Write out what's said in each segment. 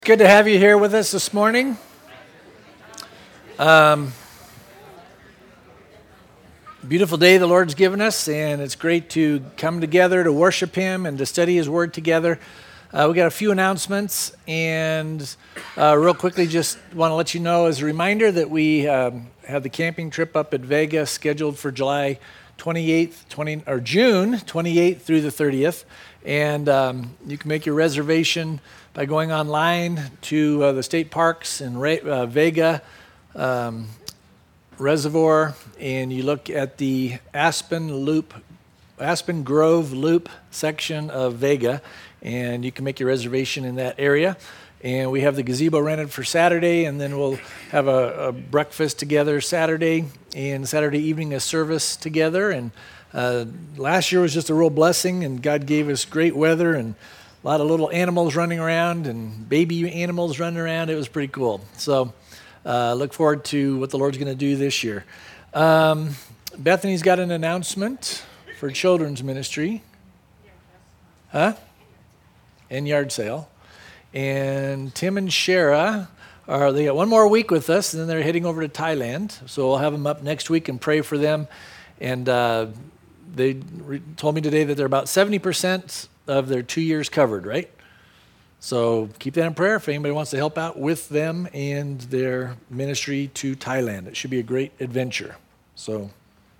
Good to have you here with us this morning. Beautiful day the Lord's given us, and it's great to come together to worship Him and to study His Word together. We got a few announcements, and real quickly, just want to let you know as a reminder that we have the camping trip up at Vega scheduled for July 28th, or June 28th through the 30th, and you can make your reservation by going online to the state parks in Vega Reservoir, and you look at the Aspen Grove Loop section of Vega, and you can make your reservation in that area. And we have the gazebo rented for Saturday, and then we'll have a breakfast together Saturday, and Saturday evening a service together. And last year was just a real blessing, and God gave us great weather and a lot of little animals running around and baby animals running around. It was pretty cool. So look forward to what the Lord's going to do this year. Bethany's got an announcement for children's ministry. Huh? And yard sale. And Tim and Shara, they got one more week with us, and then they're heading over to Thailand. So we'll have them up next week and pray for them. And they told me today that they're about 70% of their 2 years covered, right? So keep that in prayer if anybody wants to help out with them and their ministry to Thailand. It should be a great adventure. So,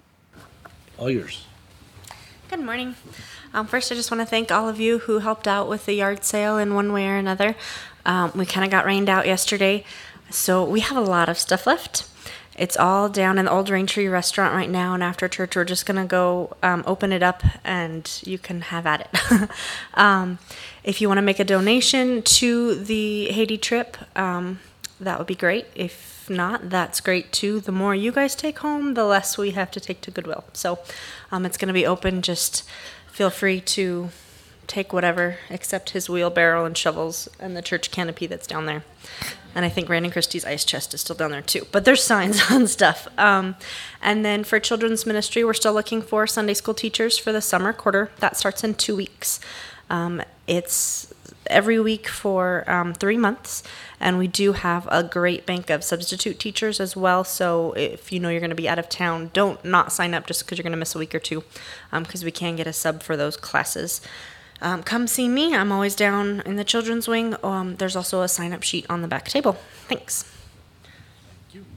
all yours. Good morning. First, I just want to thank all of you who helped out with the yard sale in one way or another. We kind of got rained out yesterday, so we have a lot of stuff left. It's all down in the old Raintree restaurant right now, and after church, we're just going to go open it up, and you can have at it. If you want to make a donation to the Haiti trip, that would be great. If not, that's great too. The more you guys take home, the less we have to take to Goodwill. So it's going to be open. Just feel free to take whatever except his wheelbarrow and shovels and the church canopy that's down there. And I think Brandon Christie's ice chest is still down there too. But there's signs on stuff. And then for children's ministry, we're still looking for Sunday school teachers for the summer quarter. That starts in 2 weeks. It's every week for 3 months. And we do have a great bank of substitute teachers as well. So if you know you're going to be out of town, don't not sign up just because you're going to miss a week or two. Because we can get a sub for those classes. Come see me. I'm always down in the children's wing. There's also a sign-up sheet on the back table. Thanks. Thank you.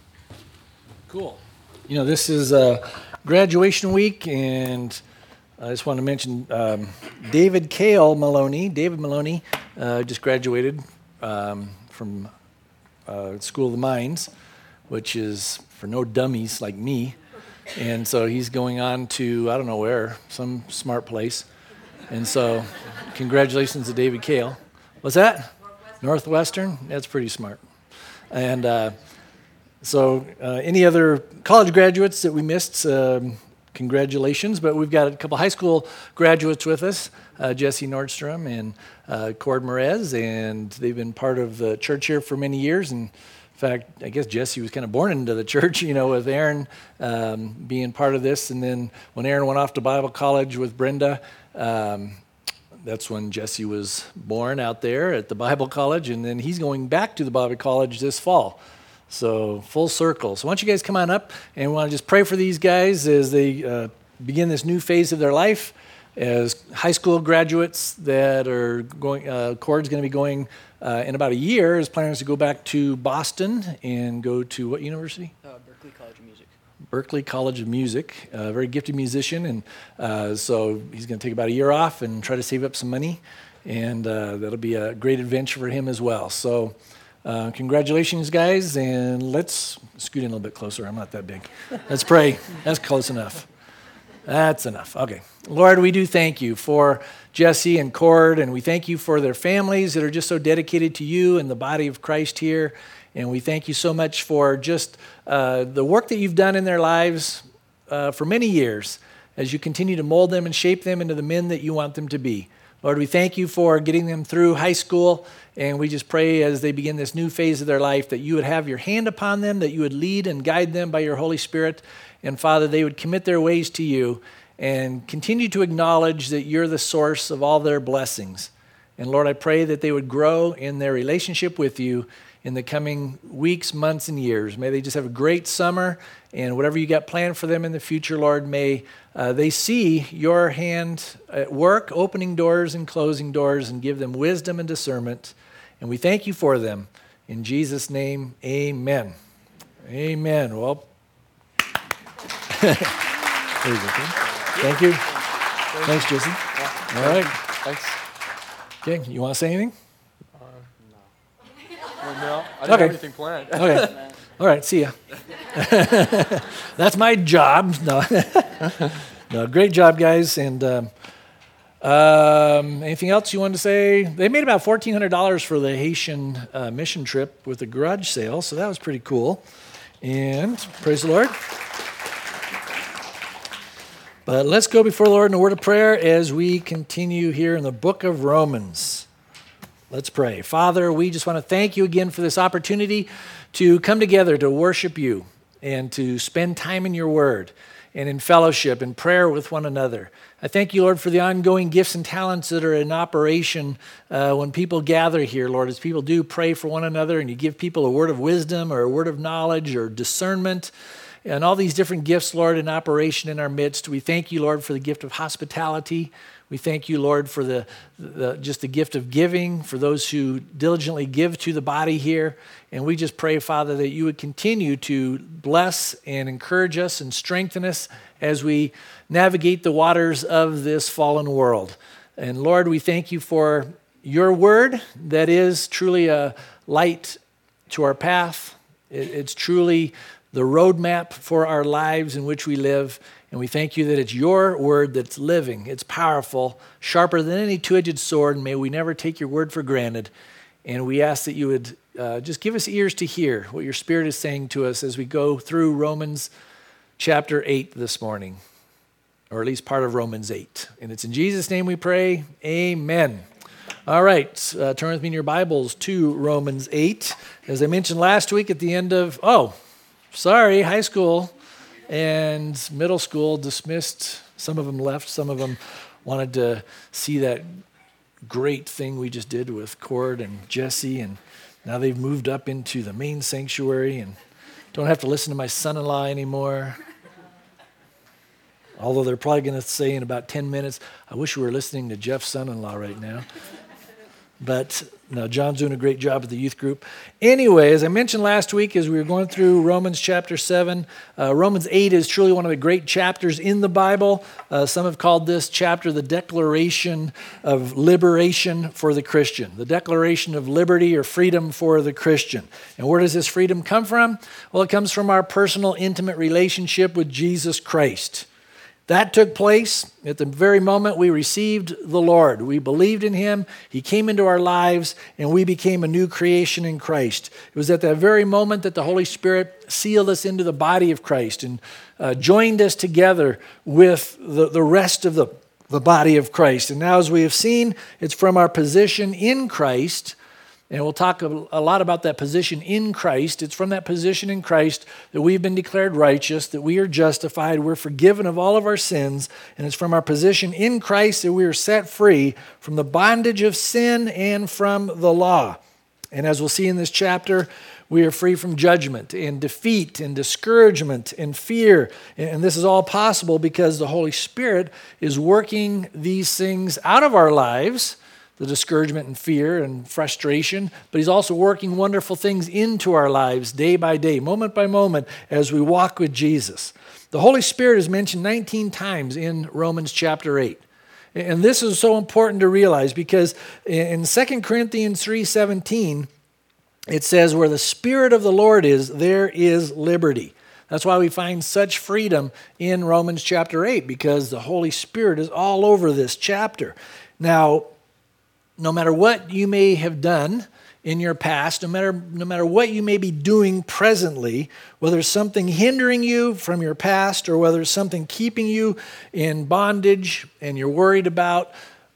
Cool. You know, this is graduation week, and I just want to mention David Maloney just graduated from School of the Mines, which is for no dummies like me. And so he's going on to, I don't know where, some smart place. And so, congratulations to David Kale. What's that? Northwestern? That's pretty smart. And so, any other college graduates that we missed, congratulations. But we've got a couple high school graduates with us, Jesse Nordstrom and Cord Merez, and they've been part of the church here for many years. And in fact, I guess Jesse was kind of born into the church, with Aaron being part of this. And then when Aaron went off to Bible college with Brenda, that's when Jesse was born out there at the Bible college, and then he's going back to the Bible college this fall. So full circle. So why don't you guys come on up, and we want to just pray for these guys as they begin this new phase of their life as high school graduates that are going. Cord's going to be going in about a year. His plan is to go back to Boston and go to what university? Berkeley College of Music. Berkeley College of Music, a very gifted musician, and so he's going to take about a year off and try to save up some money, and that'll be a great adventure for him as well. So congratulations, guys, and let's scoot in a little bit closer. I'm not that big. Let's pray. That's close enough. That's enough. Okay. Lord, we do thank you for Jesse and Cord, and we thank you for their families that are just so dedicated to you and the body of Christ here. And we thank you so much for just the work that you've done in their lives for many years as you continue to mold them and shape them into the men that you want them to be. Lord, we thank you for getting them through high school, and we just pray as they begin this new phase of their life that you would have your hand upon them, that you would lead and guide them by your Holy Spirit, and Father, they would commit their ways to you and continue to acknowledge that you're the source of all their blessings. And Lord, I pray that they would grow in their relationship with you in the coming weeks, months, and years. May they just have a great summer, and whatever you got planned for them in the future, Lord, may they see your hand at work, opening doors and closing doors, and give them wisdom and discernment. And we thank you for them. In Jesus' name, amen. Amen. Well, there you go. Thank you. Thanks, Jesse. All right. Thanks. Okay, you want to say anything? No, I didn't have anything planned. Okay. All right, see ya. That's my job. No. No, great job, guys. And anything else you wanted to say? They made about $1,400 for the Haitian mission trip with a garage sale, so that was pretty cool. And praise the Lord. But let's go before the Lord in a word of prayer as we continue here in the book of Romans. Let's pray. Father, we just want to thank you again for this opportunity to come together to worship you and to spend time in your word and in fellowship and prayer with one another. I thank you, Lord, for the ongoing gifts and talents that are in operation when people gather here, Lord, as people do pray for one another and you give people a word of wisdom or a word of knowledge or discernment and all these different gifts, Lord, in operation in our midst. We thank you, Lord, for the gift of hospitality. We thank you, Lord, for just the gift of giving, for those who diligently give to the body here. And we just pray, Father, that you would continue to bless and encourage us and strengthen us as we navigate the waters of this fallen world. And Lord, we thank you for your word that is truly a light to our path. It's truly the roadmap for our lives in which we live. And we thank you that it's your word that's living, it's powerful, sharper than any two-edged sword, and may we never take your word for granted. And we ask that you would just give us ears to hear what your Spirit is saying to us as we go through Romans chapter 8 this morning, or at least part of Romans 8. And it's in Jesus' name we pray, amen. All right, turn with me in your Bibles to Romans 8. As I mentioned last week at the end of, high school and middle school dismissed. Some of them left. Some of them wanted to see that great thing we just did with Cord and Jesse, and now they've moved up into the main sanctuary and don't have to listen to my son-in-law anymore. Although they're probably going to say in about 10 minutes, I wish we were listening to Jeff's son-in-law right now. But no, John's doing a great job at the youth group. Anyway, as I mentioned last week, as we were going through Romans chapter 7, Romans 8 is truly one of the great chapters in the Bible. Some have called this chapter the declaration of liberation for the Christian, the declaration of liberty or freedom for the Christian. And where does this freedom come from? Well, it comes from our personal, intimate relationship with Jesus Christ. That took place at the very moment we received the Lord. We believed in him, he came into our lives, and we became a new creation in Christ. It was at that very moment that the Holy Spirit sealed us into the body of Christ and joined us together with the rest of the body of Christ. And now, as we have seen, it's from our position in Christ. And we'll talk a lot about that position in Christ. It's from that position in Christ that we've been declared righteous, that we are justified, we're forgiven of all of our sins, and it's from our position in Christ that we are set free from the bondage of sin and from the law. And as we'll see in this chapter, we are free from judgment and defeat and discouragement and fear. And this is all possible because the Holy Spirit is working these things out of our lives, the discouragement and fear and frustration, but he's also working wonderful things into our lives day by day, moment by moment, as we walk with Jesus. The Holy Spirit is mentioned 19 times in Romans chapter 8. And this is so important to realize because in 2 Corinthians 3:17, it says, where the Spirit of the Lord is, there is liberty. That's why we find such freedom in Romans chapter 8, because the Holy Spirit is all over this chapter. Now, no matter what you may have done in your past, no matter what you may be doing presently, whether it's something hindering you from your past or whether it's something keeping you in bondage and you're worried about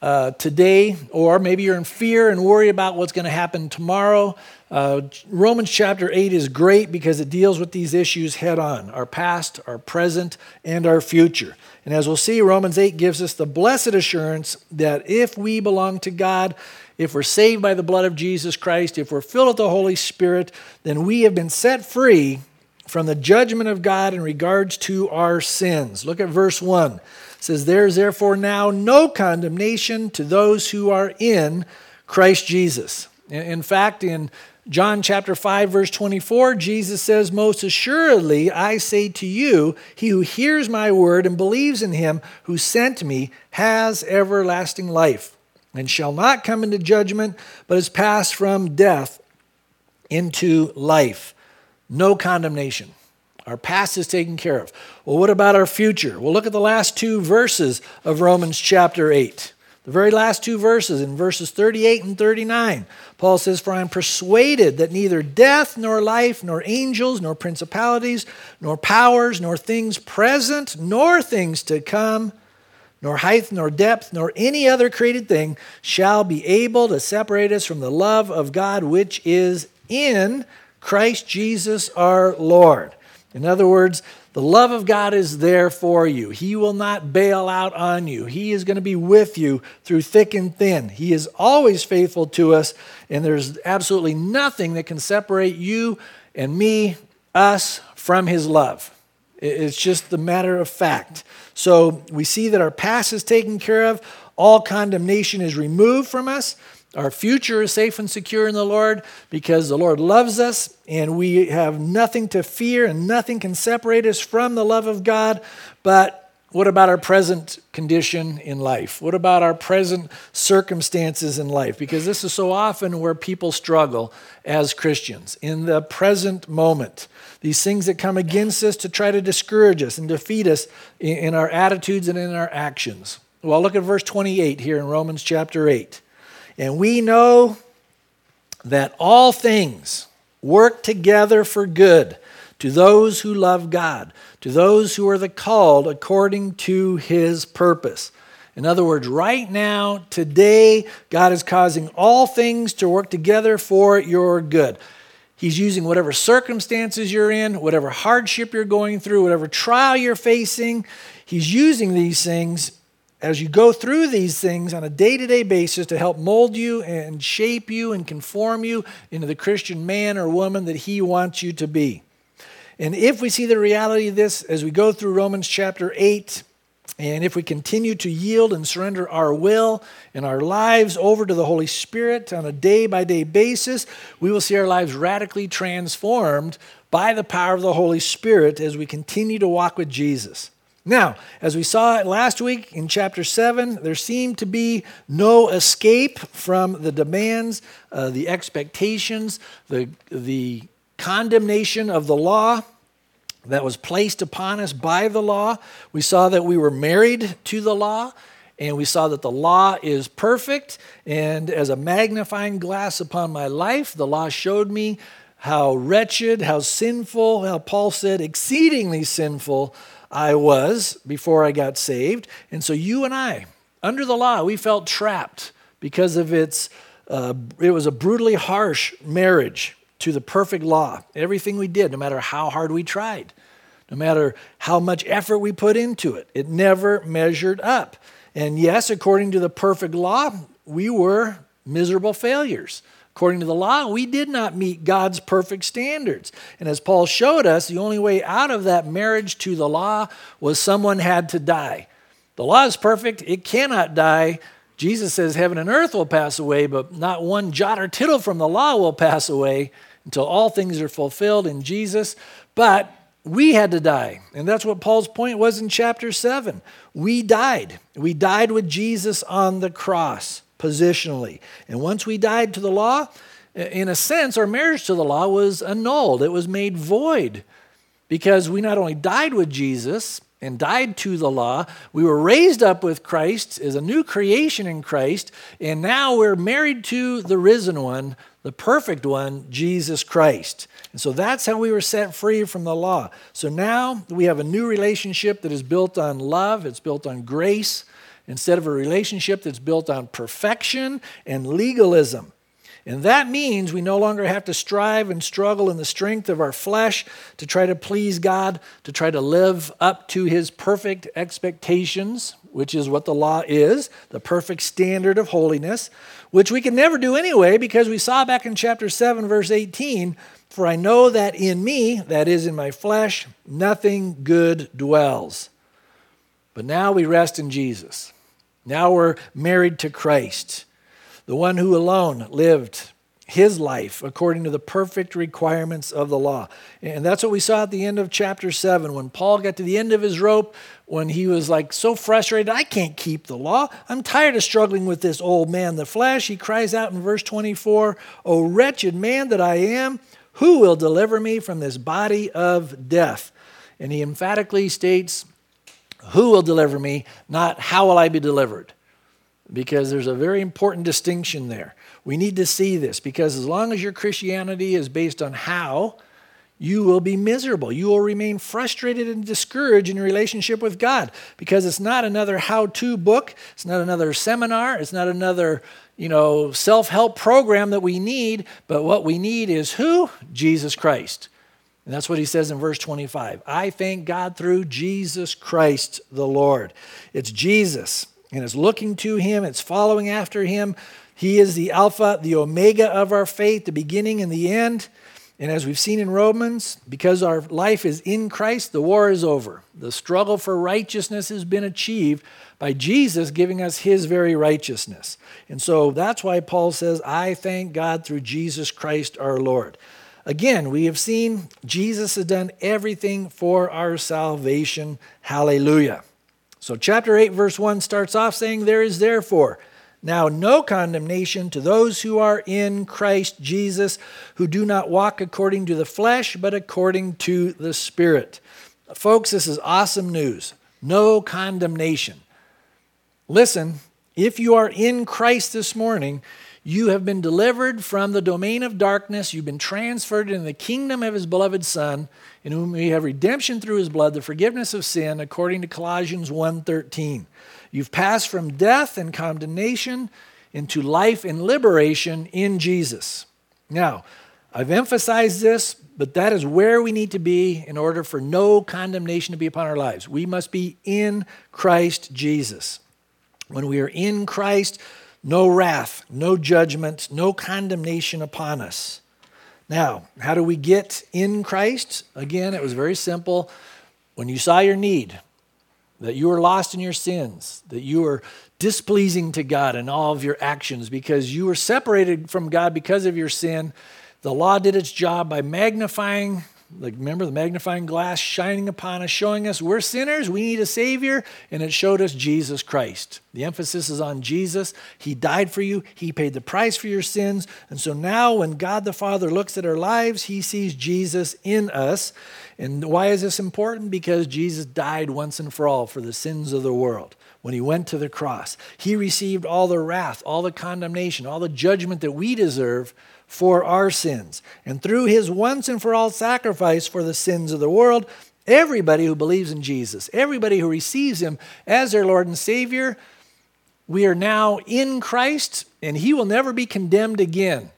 today, or maybe you're in fear and worry about what's going to happen tomorrow, Romans chapter 8 is great because it deals with these issues head on, our past, our present, and our future. And as we'll see, Romans 8 gives us the blessed assurance that if we belong to God if we're saved by the blood of Jesus Christ, if we're filled with the Holy Spirit, then we have been set free from the judgment of God in regards to our sins. Look at verse 1. It says, there is therefore now no condemnation to those who are in Christ Jesus. In fact, in John chapter 5, verse 24, Jesus says, most assuredly, I say to you, he who hears my word and believes in him who sent me has everlasting life and shall not come into judgment, but is passed from death into life. No condemnation. Our past is taken care of. Well, what about our future? Well, look at the last two verses of Romans chapter 8. The very last two verses, in verses 38 and 39, Paul says, for I am persuaded that neither death, nor life, nor angels, nor principalities, nor powers, nor things present, nor things to come, nor height, nor depth, nor any other created thing shall be able to separate us from the love of God which is in Christ Jesus our Lord. In other words, the love of God is there for you. He will not bail out on you. He is going to be with you through thick and thin. He is always faithful to us, and there's absolutely nothing that can separate you and me, us, from his love. It's just the matter of fact. So we see that our past is taken care of. All condemnation is removed from us. Our future is safe and secure in the Lord because the Lord loves us and we have nothing to fear and nothing can separate us from the love of God. But what about our present condition in life? What about our present circumstances in life? Because this is so often where people struggle as Christians, in the present moment. These things that come against us to try to discourage us and defeat us in our attitudes and in our actions. Well, look at verse 28 here in Romans chapter 8. And we know that all things work together for good to those who love God, to those who are the called according to his purpose. In other words, right now, today, God is causing all things to work together for your good. He's using whatever circumstances you're in, whatever hardship you're going through, whatever trial you're facing. He's using these things as you go through these things on a day-to-day basis to help mold you and shape you and conform you into the Christian man or woman that he wants you to be. And if we see the reality of this as we go through Romans chapter 8, and if we continue to yield and surrender our will and our lives over to the Holy Spirit on a day-by-day basis, we will see our lives radically transformed by the power of the Holy Spirit as we continue to walk with Jesus. Now, as we saw last week in chapter 7, there seemed to be no escape from the demands, the expectations, the condemnation of the law that was placed upon us by the law. We saw that we were married to the law, and we saw that the law is perfect. And as a magnifying glass upon my life, the law showed me how wretched, how sinful, how Paul said, exceedingly sinful I was before I got saved. And so you and I, under the law, we felt trapped because of it was a brutally harsh marriage to the perfect law. Everything we did, no matter how hard we tried, no matter how much effort we put into it, it never measured up. And yes, according to the perfect law, we were miserable failures. According to the law, we did not meet God's perfect standards. And as Paul showed us, the only way out of that marriage to the law was someone had to die. The law is perfect. It cannot die. Jesus says heaven and earth will pass away, but not one jot or tittle from the law will pass away until all things are fulfilled in Jesus. But we had to die. And that's what Paul's point was in chapter 7. We died. We died with Jesus on the cross. Positionally. And once we died to the law, in a sense, our marriage to the law was annulled. It was made void because we not only died with Jesus and died to the law, we were raised up with Christ as a new creation in Christ, and now we're married to the risen one, the perfect one, Jesus Christ. And so that's how we were set free from the law. So now we have a new relationship that is built on love, it's built on grace, instead of a relationship that's built on perfection and legalism. And that means we no longer have to strive and struggle in the strength of our flesh to try to please God, to try to live up to his perfect expectations which is what the law is, the perfect standard of holiness, which we can never do anyway because we saw back in chapter 7, verse 18, for I know that in me, that is in my flesh, nothing good dwells. But now we rest in Jesus. Now we're married to Christ, the one who alone lived his life according to the perfect requirements of the law. And that's what we saw at the end of chapter 7 when Paul got to the end of his rope, when he was like so frustrated, I can't keep the law. I'm tired of struggling with this old man, the flesh. He cries out in verse 24, O wretched man that I am, who will deliver me from this body of death? And he emphatically states, who will deliver me, not how will I be delivered? Because there's a very important distinction there. We need to see this because as long as your Christianity is based on how, you will be miserable. You will remain frustrated and discouraged in your relationship with God because it's not another how-to book. It's not another seminar. It's not another, self-help program that we need. But what we need is who? Jesus Christ. And that's what he says in verse 25. I thank God through Jesus Christ the Lord. It's Jesus, and it's looking to him. It's following after him. He is the Alpha, the Omega of our faith, the beginning and the end. And as we've seen in Romans, because our life is in Christ, the war is over. The struggle for righteousness has been achieved by Jesus giving us his very righteousness. And so that's why Paul says, I thank God through Jesus Christ our Lord. Again, we have seen Jesus has done everything for our salvation. Hallelujah. So chapter 8, verse 1 starts off saying, there is therefore now no condemnation to those who are in Christ Jesus, who do not walk according to the flesh, but according to the Spirit. Folks, this is awesome news. No condemnation. Listen, if you are in Christ this morning, you have been delivered from the domain of darkness. You've been transferred into the kingdom of his beloved Son, in whom we have redemption through his blood, the forgiveness of sin, according to Colossians 1:13. You've passed from death and condemnation into life and liberation in Jesus. Now, I've emphasized this, but that is where we need to be in order for no condemnation to be upon our lives. We must be in Christ Jesus. When we are in Christ, no wrath, no judgment, no condemnation upon us. Now, how do we get in Christ? Again, it was very simple. When you saw your need, that you were lost in your sins, that you were displeasing to God in all of your actions because you were separated from God because of your sin, the law did its job by magnifying, remember the magnifying glass shining upon us, showing us we're sinners, we need a Savior, and it showed us Jesus Christ. The emphasis is on Jesus. He died for you. He paid the price for your sins. And so now when God the Father looks at our lives, he sees Jesus in us. And why is this important? Because Jesus died once and for all for the sins of the world. When he went to the cross, he received all the wrath, all the condemnation, all the judgment that we deserve for our sins. And through his once and for all sacrifice for the sins of the world, everybody who believes in Jesus, everybody who receives him as their Lord and Savior, we are now in Christ, and he will never be condemned again.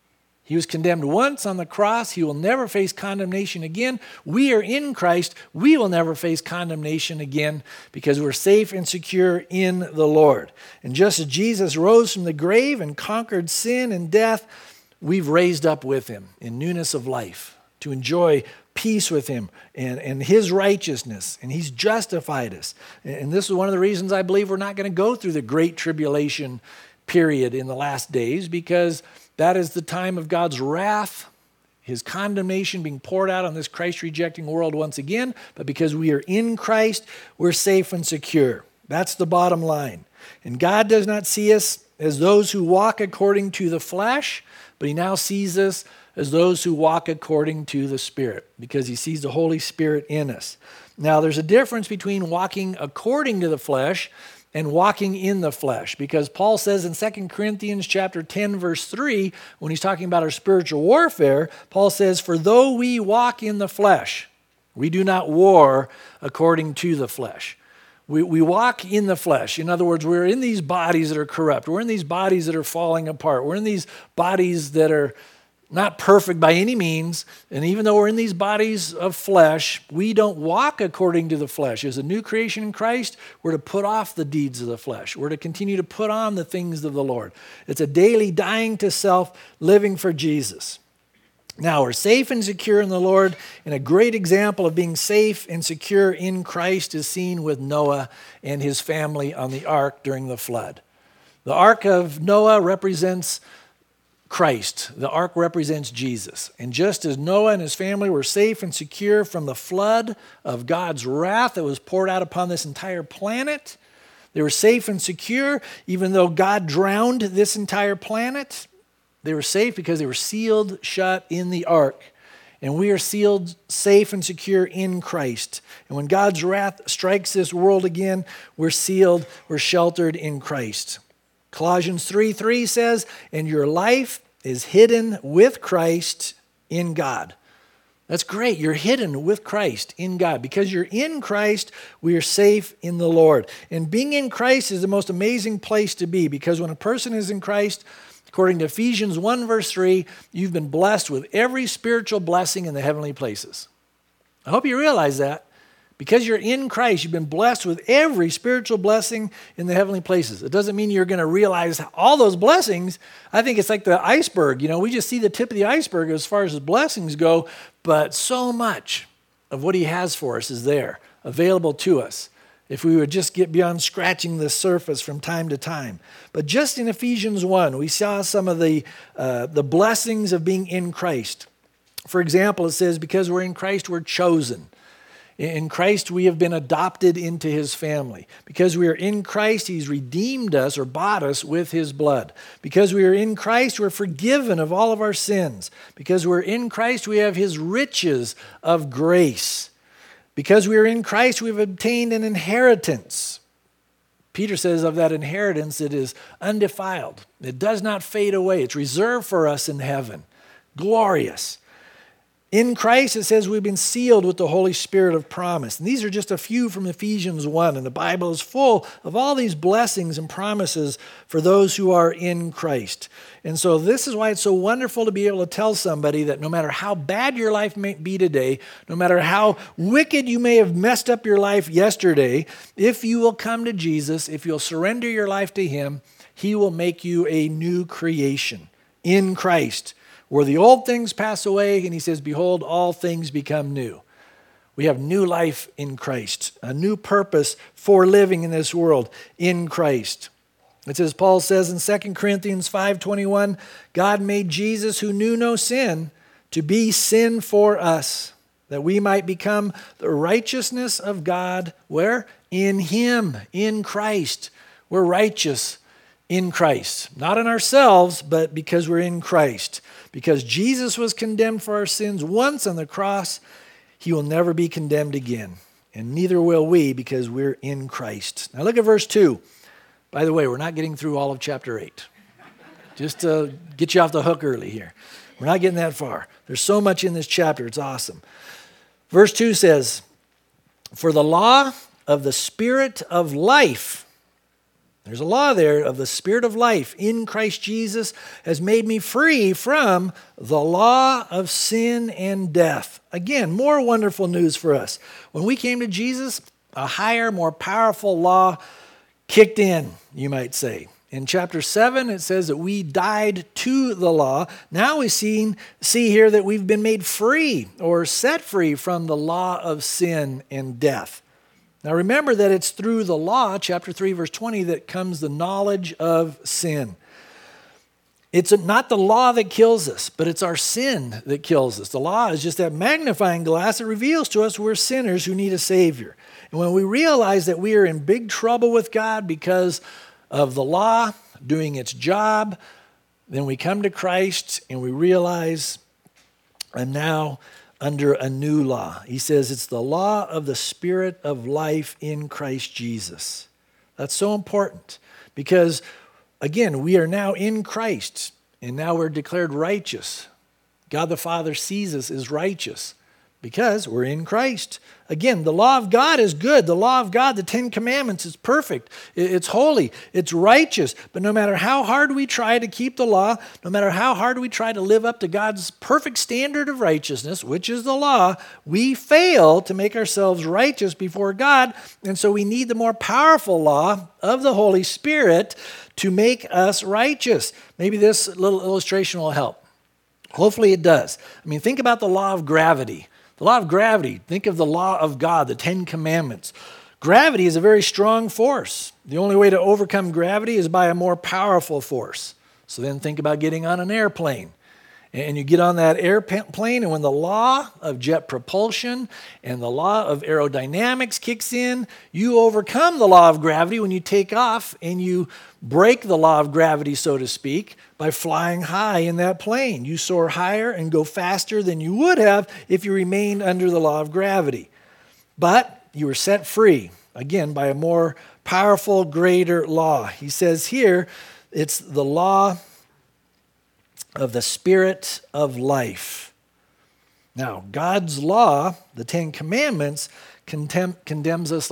He was condemned once on the cross. He will never face condemnation again. We are in Christ. We will never face condemnation again because we're safe and secure in the Lord. And just as Jesus rose from the grave and conquered sin and death, we've raised up with him in newness of life to enjoy peace with him and his righteousness, and he's justified us. And this is one of the reasons I believe we're not going to go through the great tribulation period in the last days, because that is the time of God's wrath, his condemnation being poured out on this Christ-rejecting world once again. But because we are in Christ, we're safe and secure. That's the bottom line. And God does not see us as those who walk according to the flesh, but he now sees us as those who walk according to the Spirit, because he sees the Holy Spirit in us. Now, there's a difference between walking according to the flesh and walking in the flesh, because Paul says in 2 Corinthians chapter 10, verse 3, when he's talking about our spiritual warfare, Paul says, for though we walk in the flesh, we do not war according to the flesh. We walk in the flesh. In other words, we're in these bodies that are corrupt. We're in these bodies that are falling apart. We're in these bodies that are not perfect by any means. And even though we're in these bodies of flesh, we don't walk according to the flesh. As a new creation in Christ, we're to put off the deeds of the flesh. We're to continue to put on the things of the Lord. It's a daily dying to self, living for Jesus. Now, we're safe and secure in the Lord, and a great example of being safe and secure in Christ is seen with Noah and his family on the ark during the flood. The ark of Noah represents Christ. The ark represents Jesus. And just as Noah and his family were safe and secure from the flood of God's wrath that was poured out upon this entire planet, they were safe and secure even though God drowned this entire planet. They were safe because they were sealed shut in the ark. And we are sealed safe and secure in Christ. And when God's wrath strikes this world again, we're sealed, we're sheltered in Christ. Colossians 3:3 says, and your life is hidden with Christ in God. That's great. You're hidden with Christ in God. Because you're in Christ, we are safe in the Lord. And being in Christ is the most amazing place to be, because when a person is in Christ, according to Ephesians 1 verse 3, you've been blessed with every spiritual blessing in the heavenly places. I hope you realize that. Because you're in Christ, you've been blessed with every spiritual blessing in the heavenly places. It doesn't mean you're going to realize all those blessings. I think it's like the iceberg. You know, we just see the tip of the iceberg as far as his blessings go, but so much of what he has for us is there, available to us, if we would just get beyond scratching the surface from time to time. But just in Ephesians 1, we saw some of the blessings of being in Christ. For example, it says, because we're in Christ, we're chosen. In Christ, we have been adopted into his family. Because we are in Christ, he's redeemed us or bought us with his blood. Because we are in Christ, we're forgiven of all of our sins. Because we're in Christ, we have his riches of grace. Because we are in Christ, we've obtained an inheritance. Peter says of that inheritance, it is undefiled. It does not fade away. It's reserved for us in heaven. Glorious. In Christ, it says we've been sealed with the Holy Spirit of promise. And these are just a few from Ephesians 1. And the Bible is full of all these blessings and promises for those who are in Christ. And so this is why it's so wonderful to be able to tell somebody that no matter how bad your life may be today, no matter how wicked you may have messed up your life yesterday, if you will come to Jesus, if you'll surrender your life to him, he will make you a new creation in Christ, where the old things pass away, and he says, behold, all things become new. We have new life in Christ, a new purpose for living in this world in Christ. It says, Paul says in 2 Corinthians 5:21, God made Jesus, who knew no sin, to be sin for us, that we might become the righteousness of God. Where? In him, in Christ. We're righteous in Christ. Not in ourselves, but because we're in Christ. Because Jesus was condemned for our sins once on the cross, he will never be condemned again. And neither will we, because we're in Christ. Now look at verse 2. By the way, we're not getting through all of chapter 8. Just to get you off the hook early here. We're not getting that far. There's so much in this chapter. It's awesome. Verse 2 says, for the law of the Spirit of life, there's a law there of the Spirit of life in Christ Jesus has made me free from the law of sin and death. Again, more wonderful news for us. When we came to Jesus, a higher, more powerful law kicked in, you might say. In chapter 7, it says that we died to the law. Now we see here that we've been made free or set free from the law of sin and death. Now remember that it's through the law, chapter 3, verse 20, that comes the knowledge of sin. It's not the law that kills us, but it's our sin that kills us. The law is just that magnifying glass that reveals to us we're sinners who need a Savior. And when we realize that we are in big trouble with God because of the law doing its job, then we come to Christ and we realize I'm now under a new law. He says it's the law of the Spirit of life in Christ Jesus. That's so important because, again, we are now in Christ and now we're declared righteous. God the Father sees us as righteous Because we're in Christ. Again, the law of God is good. The law of God, the Ten Commandments, is perfect. It's holy. It's righteous. But no matter how hard we try to keep the law, no matter how hard we try to live up to God's perfect standard of righteousness, which is the law, we fail to make ourselves righteous before God. And so we need the more powerful law of the Holy Spirit to make us righteous. Maybe this little illustration will help. Hopefully it does. I mean, think about the law of gravity. The law of gravity, think of the law of God, the Ten Commandments. Gravity is a very strong force. The only way to overcome gravity is by a more powerful force. So then think about getting on an airplane. And you get on that airplane, and when the law of jet propulsion and the law of aerodynamics kicks in, you overcome the law of gravity when you take off, and you break the law of gravity, so to speak, by flying high in that plane. You soar higher and go faster than you would have if you remained under the law of gravity. But you were set free, again, by a more powerful, greater law. He says here, it's the law of the Spirit of life. Now, God's law, the Ten Commandments, condemns us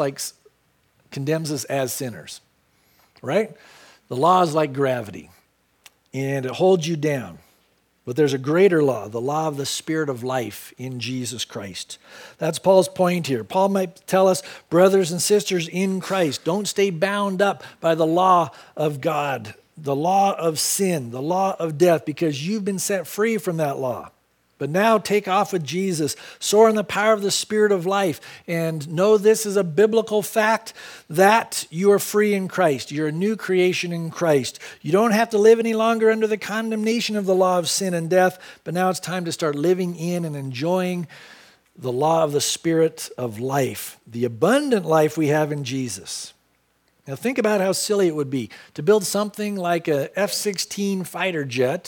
as sinners, right? The law is like gravity, and it holds you down. But there's a greater law, the law of the Spirit of life in Jesus Christ. That's Paul's point here. Paul might tell us, brothers and sisters in Christ, don't stay bound up by the law of God, the law of sin, the law of death, because you've been set free from that law. But now take off with Jesus, soar in the power of the Spirit of life, and know this is a biblical fact that you are free in Christ. You're a new creation in Christ. You don't have to live any longer under the condemnation of the law of sin and death, but now it's time to start living in and enjoying the law of the Spirit of life, the abundant life we have in Jesus. Now think about how silly it would be to build something like a F-16 fighter jet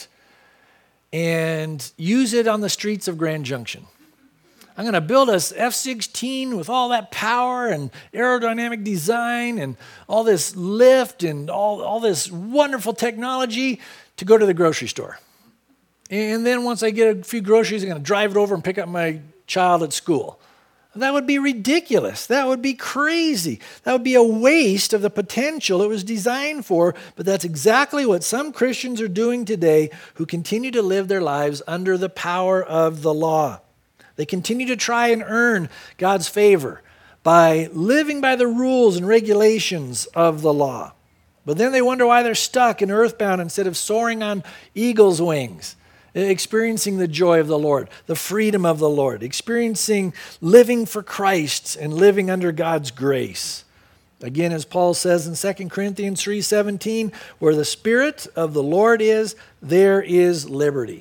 and use it on the streets of Grand Junction. I'm going to build a F-16 with all that power and aerodynamic design and all this lift and all this wonderful technology to go to the grocery store. And then once I get a few groceries, I'm going to drive it over and pick up my child at school. That would be ridiculous. That would be crazy. That would be a waste of the potential it was designed for. But that's exactly what some Christians are doing today who continue to live their lives under the power of the law. They continue to try and earn God's favor by living by the rules and regulations of the law. But then they wonder why they're stuck and earthbound instead of soaring on eagle's wings, experiencing the joy of the Lord, the freedom of the Lord, experiencing living for Christ and living under God's grace. Again, as Paul says in 2 Corinthians 3:17, where the Spirit of the Lord is, there is liberty.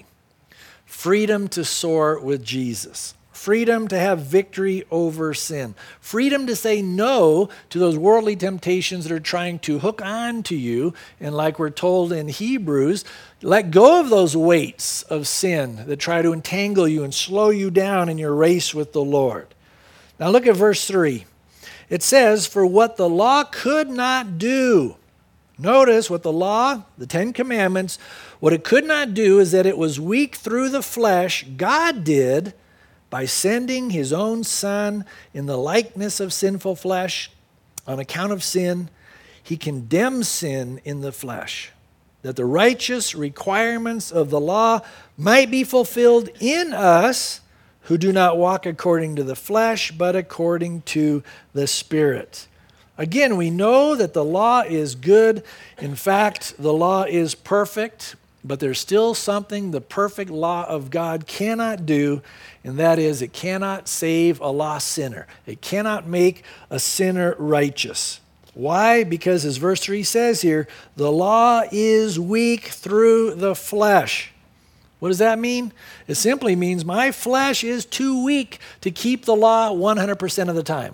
Freedom to soar with Jesus. Freedom to have victory over sin. Freedom to say no to those worldly temptations that are trying to hook on to you. And like we're told in Hebrews, let go of those weights of sin that try to entangle you and slow you down in your race with the Lord. Now look at verse 3. It says, for what the law could not do. Notice what the law, the Ten Commandments, what it could not do is that it was weak through the flesh. God did by sending his own Son in the likeness of sinful flesh. On account of sin, he condemns sin in the flesh, that the righteous requirements of the law might be fulfilled in us who do not walk according to the flesh, but according to the Spirit. Again, we know that the law is good. In fact, the law is perfect, but there's still something the perfect law of God cannot do, and that is it cannot save a lost sinner. It cannot make a sinner righteous. Why? Because as verse 3 says here, the law is weak through the flesh. What does that mean? It simply means my flesh is too weak to keep the law 100% of the time.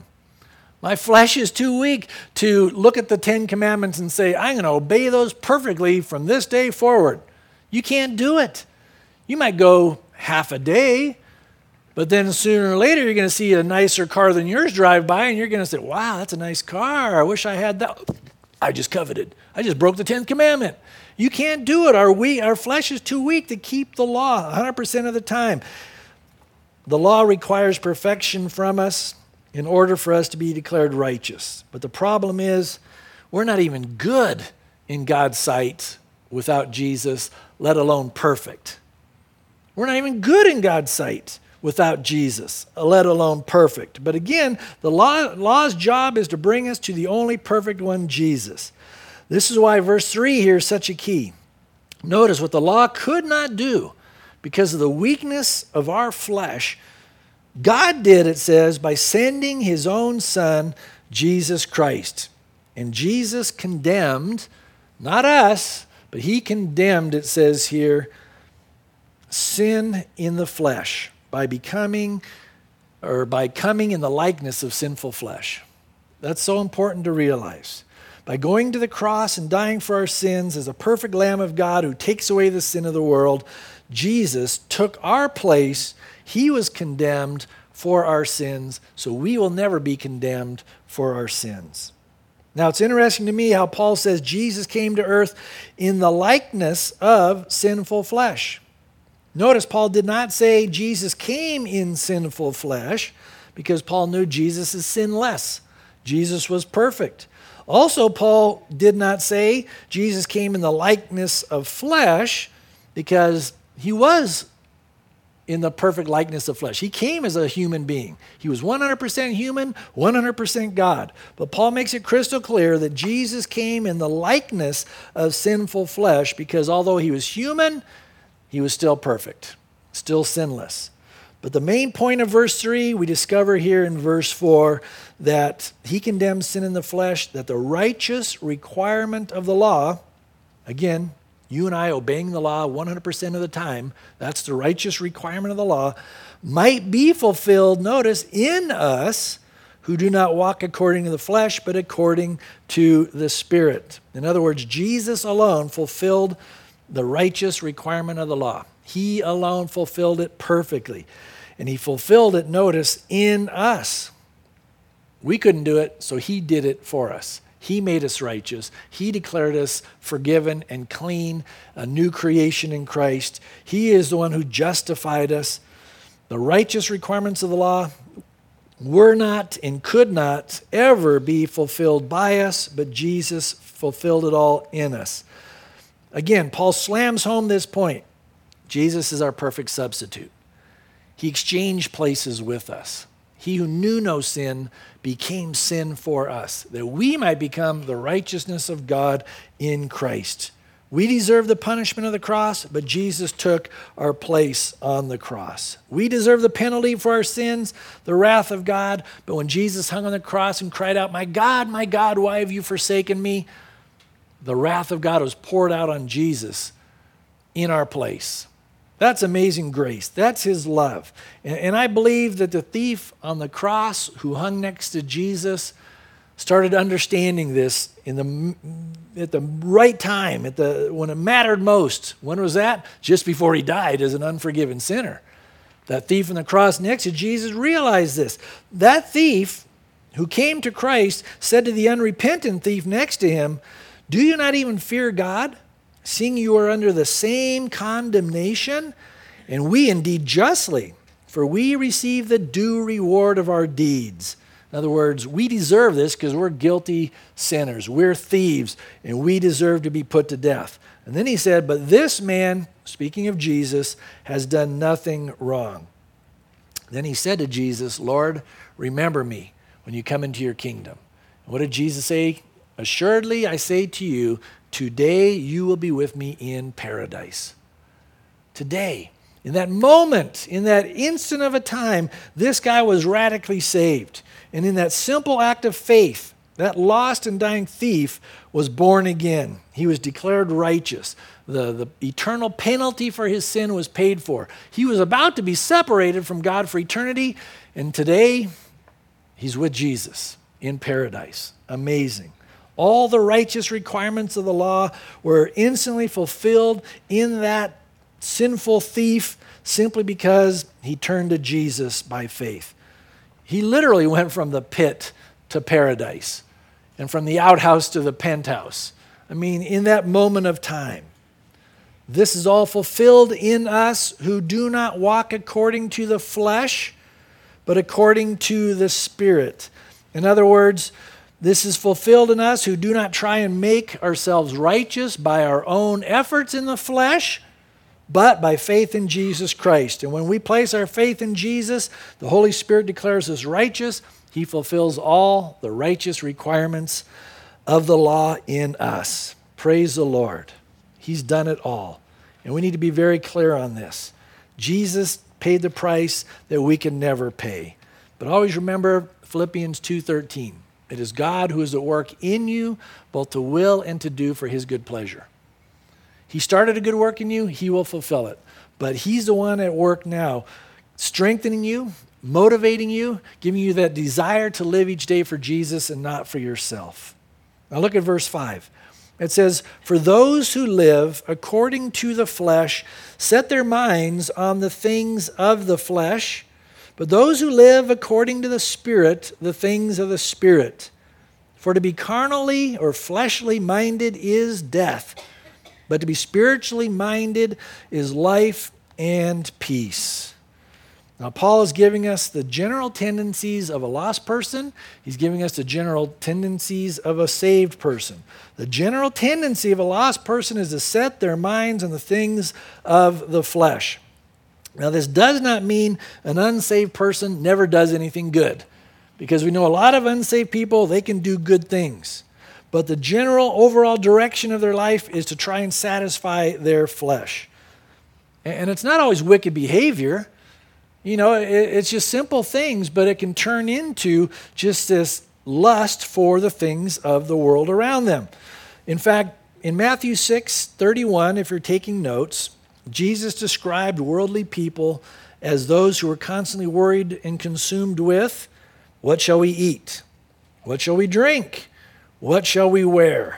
My flesh is too weak to look at the Ten Commandments and say, I'm going to obey those perfectly from this day forward. You can't do it. You might go half a day, but then sooner or later you're going to see a nicer car than yours drive by and you're going to say, wow, that's a nice car. I wish I had that. I just coveted. I just broke the 10th commandment. You can't do it. Our flesh is too weak to keep the law 100% of the time. The law requires perfection from us in order for us to be declared righteous. But the problem is, we're not even good in God's sight without Jesus, let alone perfect. We're not even good in God's sight without Jesus, let alone perfect. But again, the law's job is to bring us to the only perfect one, Jesus. This is why verse 3 here is such a key. Notice what the law could not do because of the weakness of our flesh, God did, it says, by sending his own Son, Jesus Christ. And Jesus condemned, not us, but he condemned, it says here, sin in the flesh by coming in the likeness of sinful flesh. That's so important to realize. By going to the cross and dying for our sins as a perfect Lamb of God who takes away the sin of the world, Jesus took our place. He was condemned for our sins, so we will never be condemned for our sins. Now, it's interesting to me how Paul says Jesus came to earth in the likeness of sinful flesh. Notice Paul did not say Jesus came in sinful flesh because Paul knew Jesus is sinless. Jesus was perfect. Also, Paul did not say Jesus came in the likeness of flesh because he was in the perfect likeness of flesh. He came as a human being. He was 100% human, 100% God. But Paul makes it crystal clear that Jesus came in the likeness of sinful flesh because although he was human, he was still perfect, still sinless. But the main point of verse 3, we discover here in verse 4 that he condemns sin in the flesh, that the righteous requirement of the law, again, you and I obeying the law 100% of the time, that's the righteous requirement of the law, might be fulfilled, notice, in us who do not walk according to the flesh, but according to the Spirit. In other words, Jesus alone fulfilled the righteous requirement of the law. He alone fulfilled it perfectly. And he fulfilled it, notice, in us. We couldn't do it, so he did it for us. He made us righteous. He declared us forgiven and clean, a new creation in Christ. He is the one who justified us. The righteous requirements of the law were not and could not ever be fulfilled by us, but Jesus fulfilled it all in us. Again, Paul slams home this point. Jesus is our perfect substitute. He exchanged places with us. He who knew no sin became sin for us, that we might become the righteousness of God in Christ. We deserve the punishment of the cross, but Jesus took our place on the cross. We deserve the penalty for our sins, the wrath of God, but when Jesus hung on the cross and cried out, my God, why have you forsaken me?" The wrath of God was poured out on Jesus in our place. That's amazing grace. That's his love. And I believe that the thief on the cross who hung next to Jesus started understanding this at the right time, when it mattered most. When was that? Just before he died as an unforgiven sinner. That thief on the cross next to Jesus realized this. That thief who came to Christ said to the unrepentant thief next to him, "Do you not even fear God, seeing you are under the same condemnation? And we indeed justly, for we receive the due reward of our deeds." In other words, we deserve this because we're guilty sinners. We're thieves, and we deserve to be put to death. And then he said, "But this man," speaking of Jesus, "has done nothing wrong." Then he said to Jesus, "Lord, remember me when you come into your kingdom." And what did Jesus say? "Assuredly, I say to you, today you will be with me in paradise." Today, in that moment, in that instant of a time, this guy was radically saved. And in that simple act of faith, that lost and dying thief was born again. He was declared righteous. The eternal penalty for his sin was paid for. He was about to be separated from God for eternity, and today he's with Jesus in paradise. Amazing. All the righteous requirements of the law were instantly fulfilled in that sinful thief simply because he turned to Jesus by faith. He literally went from the pit to paradise and from the outhouse to the penthouse. I mean, in that moment of time. This is all fulfilled in us who do not walk according to the flesh, but according to the Spirit. In other words, this is fulfilled in us who do not try and make ourselves righteous by our own efforts in the flesh, but by faith in Jesus Christ. And when we place our faith in Jesus, the Holy Spirit declares us righteous. He fulfills all the righteous requirements of the law in us. Praise the Lord. He's done it all. And we need to be very clear on this. Jesus paid the price that we can never pay. But always remember Philippians 2:13. It is God who is at work in you, both to will and to do for his good pleasure. He started a good work in you, he will fulfill it. But he's the one at work now, strengthening you, motivating you, giving you that desire to live each day for Jesus and not for yourself. Now look at verse 5. It says, "For those who live according to the flesh set their minds on the things of the flesh, but those who live according to the Spirit, the things of the Spirit. For to be carnally or fleshly minded is death, but to be spiritually minded is life and peace." Now, Paul is giving us the general tendencies of a lost person. He's giving us the general tendencies of a saved person. The general tendency of a lost person is to set their minds on the things of the flesh. Now, this does not mean an unsaved person never does anything good, because we know a lot of unsaved people, they can do good things. But the general overall direction of their life is to try and satisfy their flesh. And it's not always wicked behavior. You know, it's just simple things, but it can turn into just this lust for the things of the world around them. In fact, in Matthew 6:31, if you're taking notes, Jesus described worldly people as those who were constantly worried and consumed with, what shall we eat? What shall we drink? What shall we wear?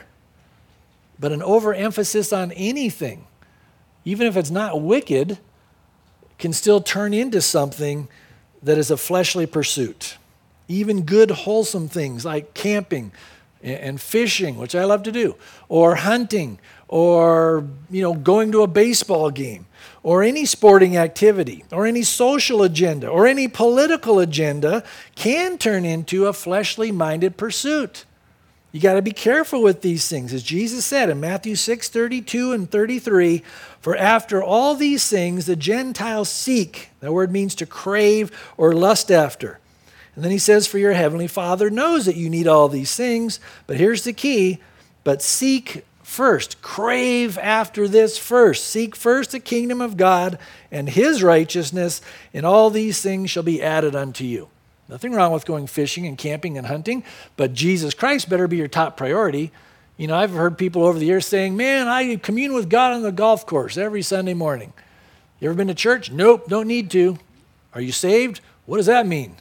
But an overemphasis on anything, even if it's not wicked, can still turn into something that is a fleshly pursuit. Even good, wholesome things like camping and fishing, which I love to do, or hunting, or going to a baseball game, or any sporting activity, or any social agenda, or any political agenda can turn into a fleshly minded pursuit. You got to be careful with these things. As Jesus said in Matthew 6:32 and 33, "For after all these things the Gentiles seek," that word means to crave or lust after. And then he says, "For your heavenly Father knows that you need all these things." But here's the key, "But seek first," crave after this first. "Seek first the kingdom of God and his righteousness, and all these things shall be added unto you." Nothing wrong with going fishing and camping and hunting, but Jesus Christ better be your top priority. I've heard people over the years saying, "Man, I commune with God on the golf course every Sunday morning." You ever been to church? Nope, don't need to. Are you saved? What does that mean?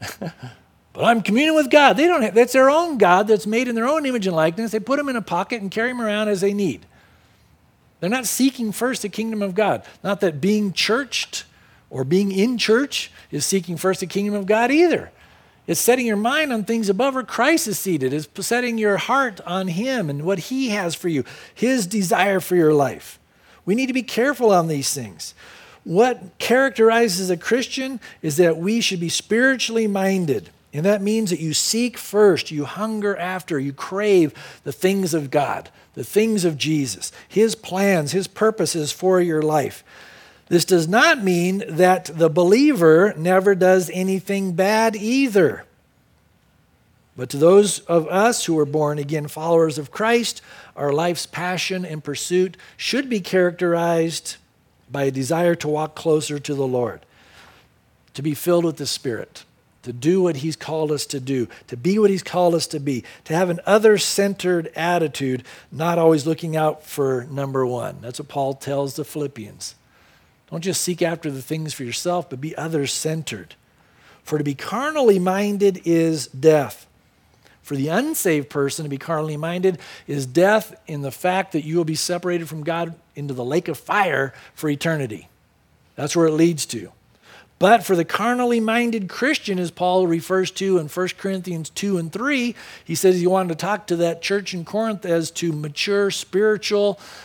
But I'm communing with God. That's their own God that's made in their own image and likeness. They put him in a pocket and carry him around as they need. They're not seeking first the kingdom of God. Not that being churched or being in church is seeking first the kingdom of God either. It's setting your mind on things above where Christ is seated. It's setting your heart on him and what he has for you, his desire for your life. We need to be careful on these things. What characterizes a Christian is that we should be spiritually minded. And that means that you seek first, you hunger after, you crave the things of God, the things of Jesus, his plans, his purposes for your life. This does not mean that the believer never does anything bad either. But to those of us who are born again followers of Christ, our life's passion and pursuit should be characterized by a desire to walk closer to the Lord, to be filled with the Spirit, to do what he's called us to do, to be what he's called us to be, to have an other-centered attitude, not always looking out for number one. That's what Paul tells the Philippians. Don't just seek after the things for yourself, but be others-centered. For to be carnally minded is death. For the unsaved person, to be carnally minded is death in the fact that you will be separated from God into the lake of fire for eternity. That's where it leads to. But for the carnally minded Christian, as Paul refers to in 1 Corinthians 2 and 3, he says he wanted to talk to that church in Corinth as to mature spiritual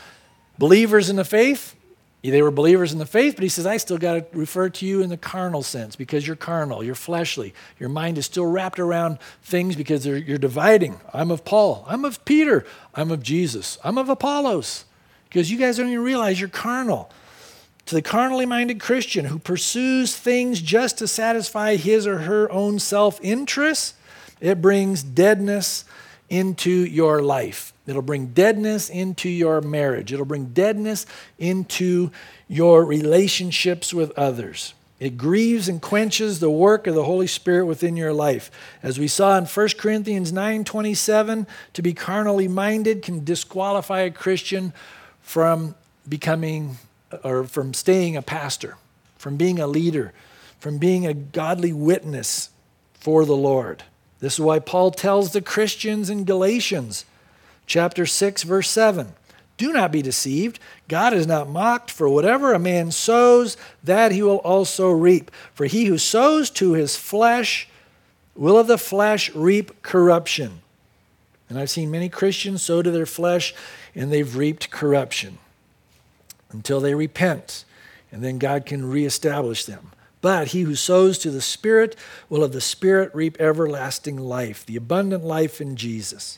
Believers in the faith, they were believers in the faith, but he says, I still got to refer to you in the carnal sense because you're carnal, you're fleshly. Your mind is still wrapped around things because you're dividing. I'm of Paul. I'm of Peter. I'm of Jesus. I'm of Apollos. Because you guys don't even realize you're carnal. To the carnally minded Christian who pursues things just to satisfy his or her own self-interest, it brings deadness into your life. It'll bring deadness into your marriage. It'll bring deadness into your relationships with others. It grieves and quenches the work of the Holy Spirit within your life. As we saw in 1 Corinthians 9:27, to be carnally minded can disqualify a Christian from becoming or from staying a pastor, from being a leader, from being a godly witness for the Lord. This is why Paul tells the Christians in Galatians chapter 6, verse 7, do not be deceived. God is not mocked, for whatever a man sows, that he will also reap. For he who sows to his flesh will of the flesh reap corruption. And I've seen many Christians sow to their flesh, and they've reaped corruption until they repent, and then God can reestablish them. But he who sows to the Spirit will of the Spirit reap everlasting life, the abundant life in Jesus.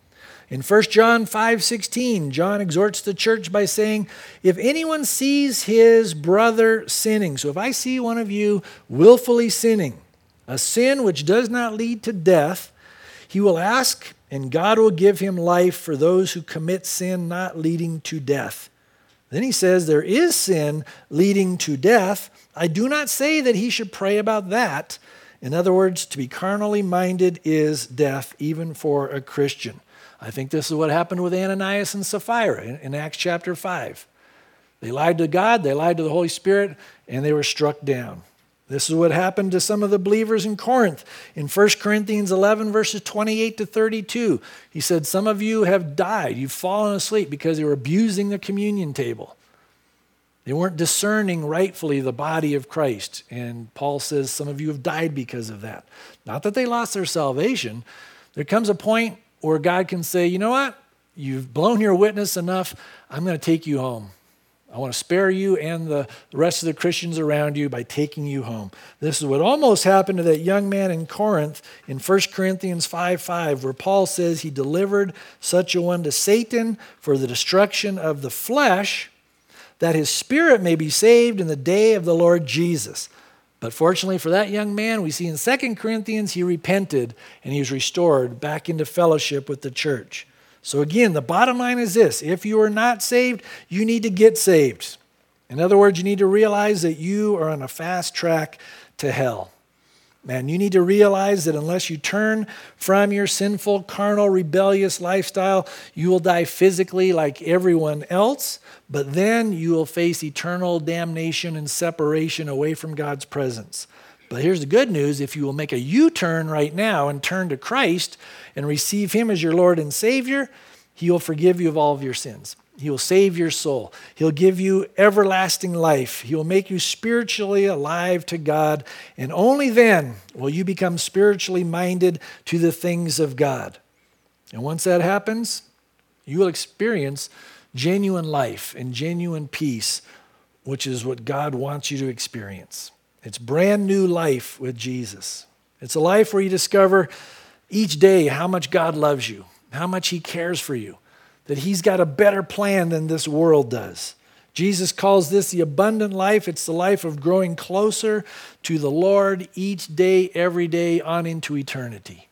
In 1 John 5:16, John exhorts the church by saying, if anyone sees his brother sinning, so if I see one of you willfully sinning, a sin which does not lead to death, he will ask, and God will give him life for those who commit sin not leading to death. Then he says, there is sin leading to death. I do not say that he should pray about that. In other words, to be carnally minded is death, even for a Christian. I think this is what happened with Ananias and Sapphira in Acts chapter 5. They lied to God, they lied to the Holy Spirit, and they were struck down. This is what happened to some of the believers in Corinth. In 1 Corinthians 11, verses 28 to 32, he said, some of you have died. You've fallen asleep because they were abusing the communion table. They weren't discerning rightfully the body of Christ. And Paul says some of you have died because of that. Not that they lost their salvation. There comes a point where God can say, you know what? You've blown your witness enough. I'm going to take you home. I want to spare you and the rest of the Christians around you by taking you home. This is what almost happened to that young man in Corinth in 1 Corinthians 5:5, where Paul says he delivered such a one to Satan for the destruction of the flesh, that his spirit may be saved in the day of the Lord Jesus. But fortunately for that young man, we see in 2 Corinthians, he repented and he was restored back into fellowship with the church. So again, the bottom line is this. If you are not saved, you need to get saved. In other words, you need to realize that you are on a fast track to hell. Man, you need to realize that unless you turn from your sinful, carnal, rebellious lifestyle, you will die physically like everyone else, but then you will face eternal damnation and separation away from God's presence. But here's the good news. If you will make a U-turn right now and turn to Christ and receive him as your Lord and Savior, he will forgive you of all of your sins. He will save your soul. He'll give you everlasting life. He will make you spiritually alive to God. And only then will you become spiritually minded to the things of God. And once that happens, you will experience genuine life and genuine peace, which is what God wants you to experience. It's brand new life with Jesus. It's a life where you discover each day how much God loves you, how much he cares for you, that he's got a better plan than this world does. Jesus calls this the abundant life. It's the life of growing closer to the Lord each day, every day, on into eternity.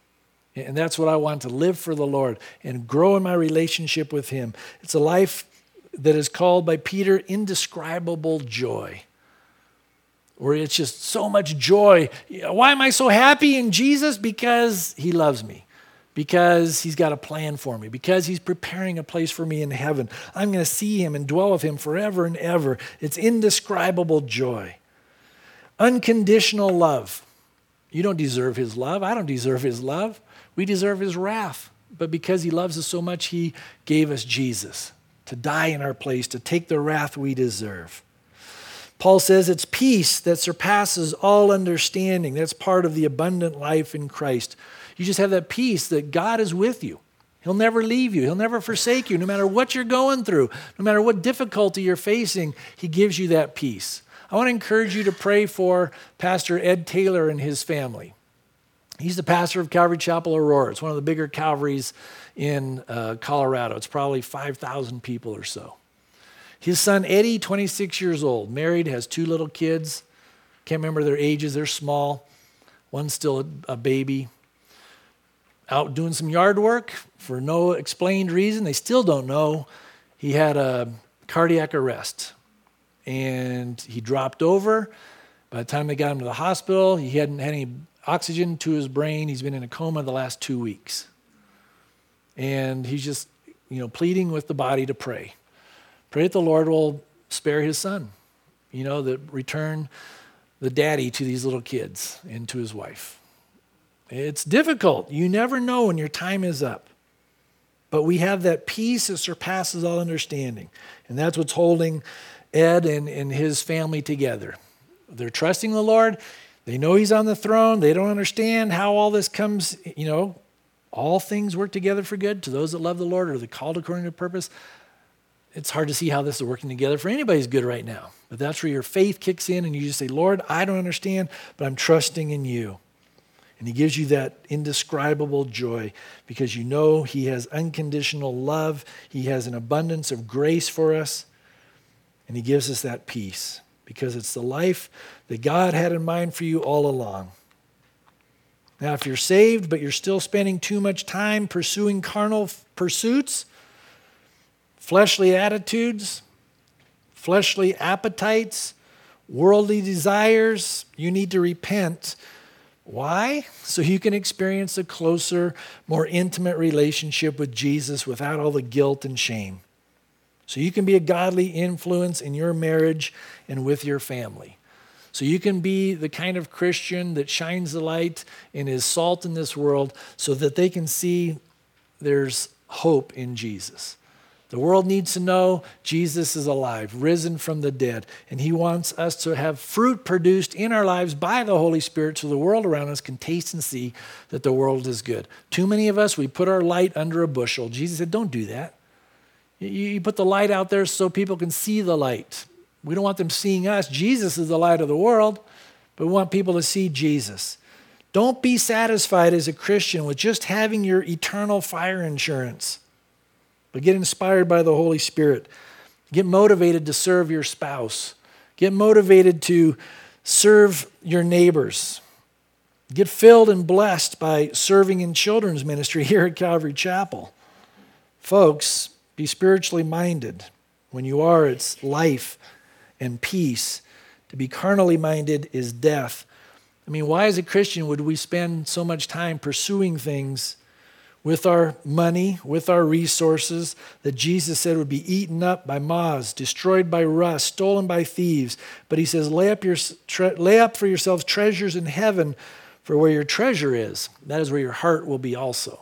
And that's what I want, to live for the Lord and grow in my relationship with him. It's a life that is called by Peter indescribable joy, where it's just so much joy. Why am I so happy in Jesus? Because he loves me. Because he's got a plan for me. Because he's preparing a place for me in heaven. I'm going to see him and dwell with him forever and ever. It's indescribable joy. Unconditional love. You don't deserve his love. I don't deserve his love. We deserve his wrath. But because he loves us so much, he gave us Jesus to die in our place, to take the wrath we deserve. Paul says it's peace that surpasses all understanding. That's part of the abundant life in Christ. You just have that peace that God is with you. He'll never leave you. He'll never forsake you. No matter what you're going through, no matter what difficulty you're facing, he gives you that peace. I want to encourage you to pray for Pastor Ed Taylor and his family. He's the pastor of Calvary Chapel, Aurora. It's one of the bigger Calvaries in Colorado. It's probably 5,000 people or so. His son, Eddie, 26 years old, married, has 2 little kids. Can't remember their ages. They're small. One's still a baby. Out doing some yard work for no explained reason. They still don't know. He had a cardiac arrest, and he dropped over. By the time they got him to the hospital, he hadn't had any oxygen to his brain. He's been in a coma the last 2 weeks. And he's just, pleading with the body to pray. Pray that the Lord will spare his son, that return the daddy to these little kids and to his wife. It's difficult. You never know when your time is up. But we have that peace that surpasses all understanding. And that's what's holding Ed and his family together. They're trusting the Lord. They know he's on the throne. They don't understand how all this comes, all things work together for good to those that love the Lord or the called according to purpose. It's hard to see how this is working together for anybody's good right now. But that's where your faith kicks in and you just say, Lord, I don't understand, but I'm trusting in you. And he gives you that indescribable joy because you know he has unconditional love. He has an abundance of grace for us. And he gives us that peace because it's the life that God had in mind for you all along. Now, if you're saved, but you're still spending too much time pursuing carnal pursuits, fleshly attitudes, fleshly appetites, worldly desires, you need to repent. Why? So you can experience a closer, more intimate relationship with Jesus without all the guilt and shame. So you can be a godly influence in your marriage and with your family. So you can be the kind of Christian that shines the light and is salt in this world so that they can see there's hope in Jesus. The world needs to know Jesus is alive, risen from the dead, and he wants us to have fruit produced in our lives by the Holy Spirit so the world around us can taste and see that the world is good. Too many of us, we put our light under a bushel. Jesus said, don't do that. You put the light out there so people can see the light. We don't want them seeing us. Jesus is the light of the world, but we want people to see Jesus. Don't be satisfied as a Christian with just having your eternal fire insurance. But get inspired by the Holy Spirit. Get motivated to serve your spouse. Get motivated to serve your neighbors. Get filled and blessed by serving in children's ministry here at Calvary Chapel. Folks, be spiritually minded. When you are, it's life and peace. To be carnally minded is death. I mean, why as a Christian would we spend so much time pursuing things with our money, with our resources, that Jesus said would be eaten up by moths, destroyed by rust, stolen by thieves. But he says, lay up for yourselves treasures in heaven, for where your treasure is, that is where your heart will be also.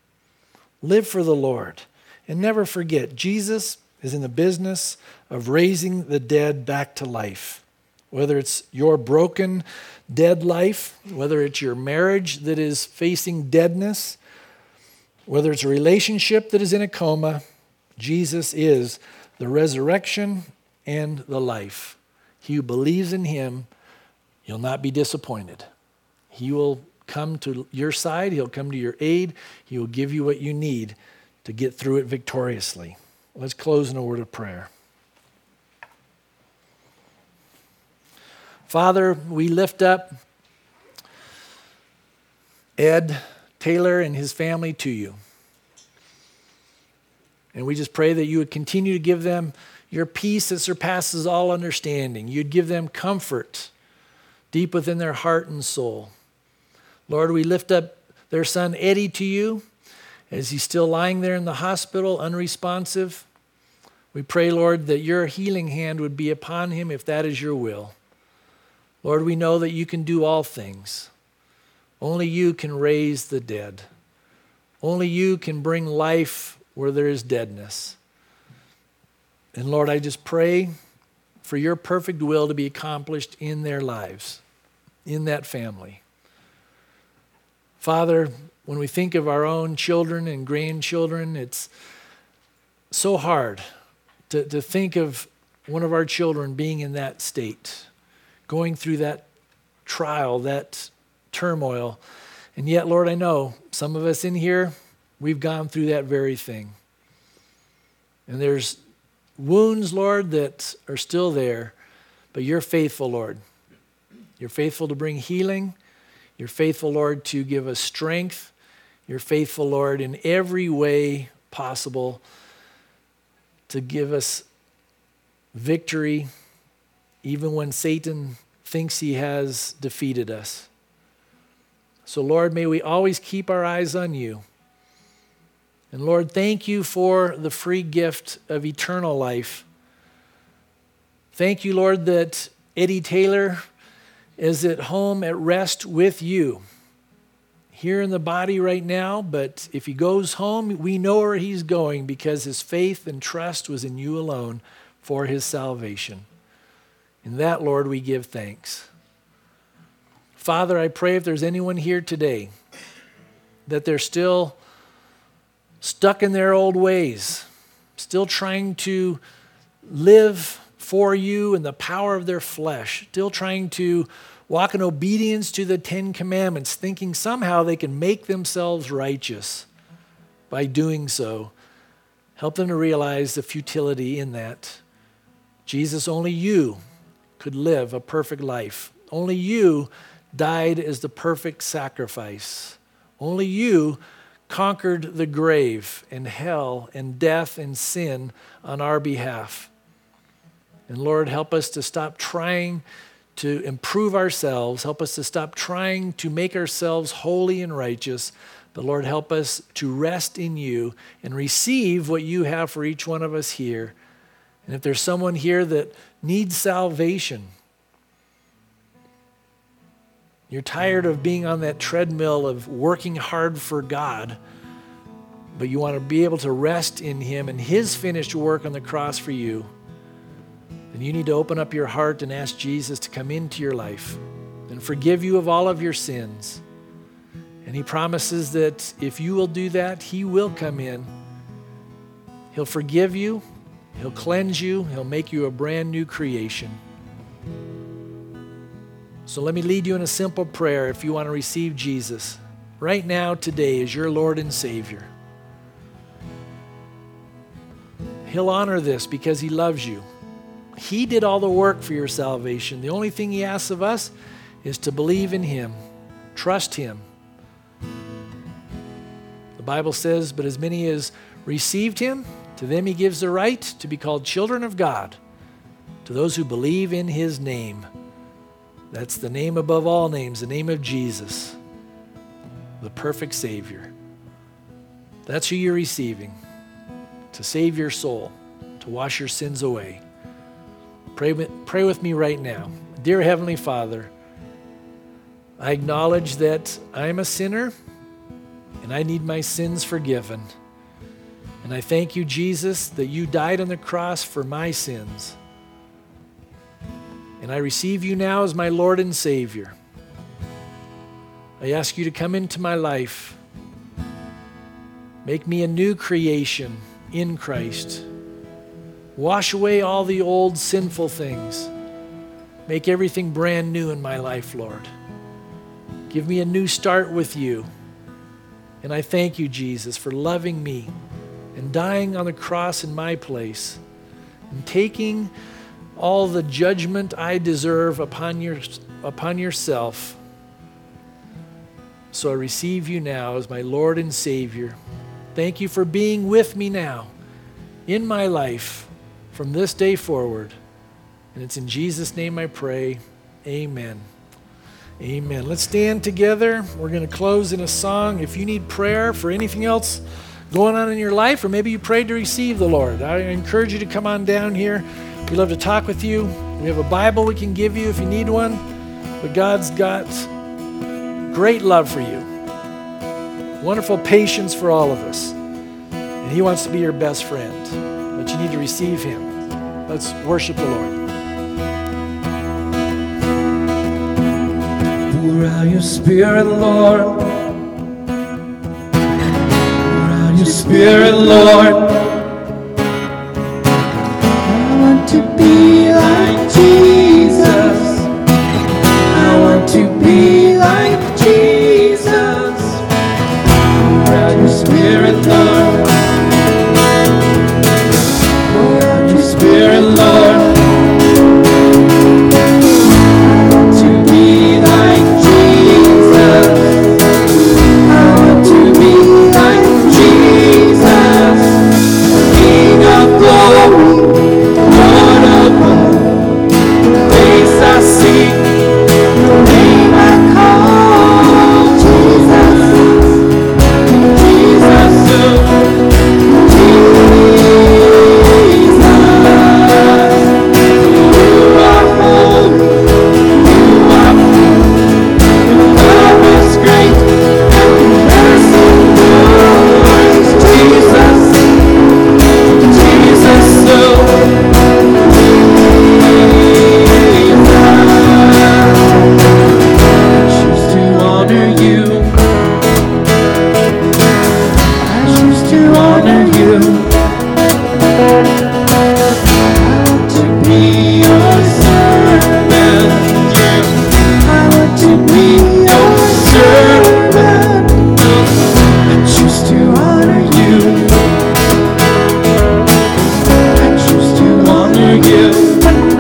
Live for the Lord. And never forget, Jesus is in the business of raising the dead back to life. Whether it's your broken, dead life, whether it's your marriage that is facing deadness, whether it's a relationship that is in a coma, Jesus is the resurrection and the life. He who believes in him, you'll not be disappointed. He will come to your side. He'll come to your aid. He will give you what you need to get through it victoriously. Let's close in a word of prayer. Father, we lift up Ed Taylor and his family to you. And we just pray that you would continue to give them your peace that surpasses all understanding. You'd give them comfort deep within their heart and soul. Lord, we lift up their son Eddie to you as he's still lying there in the hospital, unresponsive. We pray, Lord, that your healing hand would be upon him if that is your will. Lord, we know that you can do all things. Only you can raise the dead. Only you can bring life where there is deadness. And Lord, I just pray for your perfect will to be accomplished in their lives, in that family. Father, when we think of our own children and grandchildren, it's so hard to think of one of our children being in that state, going through that trial, that turmoil. And yet, Lord, I know some of us in here, we've gone through that very thing. And there's wounds, Lord, that are still there, but you're faithful, Lord. You're faithful to bring healing. You're faithful, Lord, to give us strength. You're faithful, Lord, in every way possible to give us victory, even when Satan thinks he has defeated us. So, Lord, may we always keep our eyes on you. And Lord, thank you for the free gift of eternal life. Thank you, Lord, that Eddie Taylor is at home at rest with you. Here in the body right now, but if he goes home, we know where he's going because his faith and trust was in you alone for his salvation. In that, Lord, we give thanks. Father, I pray if there's anyone here today that they're still stuck in their old ways, still trying to live for you in the power of their flesh, still trying to walk in obedience to the 10 Commandments, thinking somehow they can make themselves righteous by doing so. Help them to realize the futility in that. Jesus, only you could live a perfect life. Only you died as the perfect sacrifice. Only you conquered the grave and hell and death and sin on our behalf. And Lord, help us to stop trying to improve ourselves. Help us to stop trying to make ourselves holy and righteous. But Lord, help us to rest in you and receive what you have for each one of us here. And if there's someone here that needs salvation, you're tired of being on that treadmill of working hard for God, but you want to be able to rest in him and his finished work on the cross for you, then you need to open up your heart and ask Jesus to come into your life and forgive you of all of your sins. And he promises that if you will do that, he will come in. He'll forgive you. He'll cleanse you. He'll make you a brand new creation. So let me lead you in a simple prayer if you want to receive Jesus right now, today, as your Lord and Savior. He'll honor this because he loves you. He did all the work for your salvation. The only thing he asks of us is to believe in him, trust him. The Bible says, but as many as received him, to them he gives the right to be called children of God, to those who believe in his name. That's the name above all names, the name of Jesus, the perfect Savior. That's who you're receiving, to save your soul, to wash your sins away. Pray with me right now. Dear Heavenly Father, I acknowledge that I'm a sinner and I need my sins forgiven. And I thank you, Jesus, that you died on the cross for my sins. And I receive you now as my Lord and Savior. I ask you to come into my life. Make me a new creation in Christ. Wash away all the old sinful things. Make everything brand new in my life, Lord. Give me a new start with you. And I thank you, Jesus, for loving me and dying on the cross in my place and taking all the judgment I deserve upon yourself. So I receive you now as my Lord and Savior. Thank you for being with me now in my life from this day forward. And it's in Jesus' name I pray. Amen. Amen. Let's stand together. We're going to close in a song. If you need prayer for anything else going on in your life, or maybe you prayed to receive the Lord, I encourage you to come on down here. We'd love to talk with you. We have a Bible we can give you if you need one. But God's got great love for you, wonderful patience for all of us. And he wants to be your best friend. But you need to receive him. Let's worship the Lord. Pour out your Spirit, Lord. Spirit, Lord. I want to be like Jesus. I want to be like Jesus. Pour out your Spirit, Lord. Pour out your Spirit, Lord. I want to be like Jesus. I want to be like Jesus. King of glory, Lord of all, face I seek. Name I call Jesus, Jesus, Jesus. You are holy, you are pure. Your love is great, and your mercy endures. Jesus, Jesus, choose to honor you. I choose to honor you. I want to be your servant. I want to be your servant. I choose to honor you. I choose to honor you.